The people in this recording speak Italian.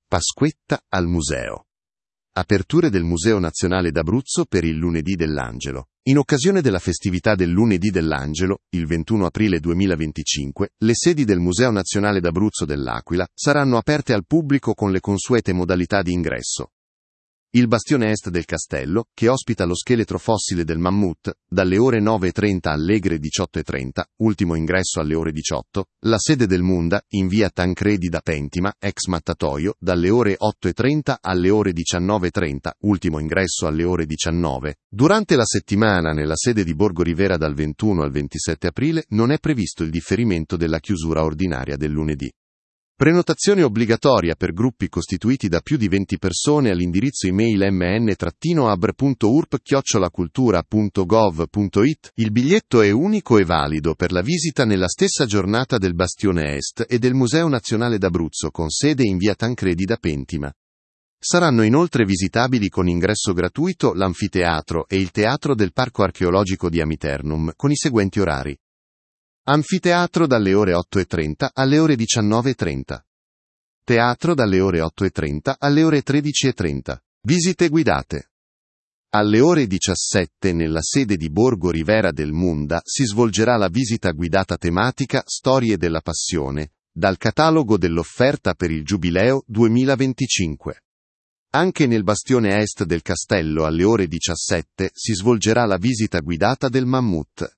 Pasquetta al museo. Aperture del Museo Nazionale d'Abruzzo per il Lunedì dell'Angelo. In occasione della festività del Lunedì dell'Angelo, il 21 aprile 2025, le sedi del Museo Nazionale d'Abruzzo dell'Aquila saranno aperte al pubblico con le consuete modalità di ingresso. Il bastione est del castello, che ospita lo scheletro fossile del mammut, dalle ore 9:30 alle ore 18:30, ultimo ingresso alle ore 18, la sede del Munda, in via Tancredi da Pentima, ex mattatoio, dalle ore 8:30 alle ore 19:30, ultimo ingresso alle ore 19. Durante la settimana nella sede di Borgo Rivera dal 21 al 27 aprile non è previsto il differimento della chiusura ordinaria del lunedì. Prenotazione obbligatoria per gruppi costituiti da più di 20 persone all'indirizzo email mn-abr.urp@cultura.gov.it. Il biglietto è unico e valido per la visita nella stessa giornata del Bastione Est e del Museo Nazionale d'Abruzzo con sede in via Tancredi da Pentima. Saranno inoltre visitabili con ingresso gratuito l'anfiteatro e il teatro del Parco Archeologico di Amiternum con i seguenti orari. Anfiteatro dalle ore 8:30 alle ore 19:30. Teatro dalle ore 8:30 alle ore 13:30. Visite guidate. Alle ore 17 nella sede di Borgo Rivera del Munda si svolgerà la visita guidata tematica Storie della Passione, dal catalogo dell'offerta per il Giubileo 2025. Anche nel bastione est del castello alle ore 17 si svolgerà la visita guidata del mammut.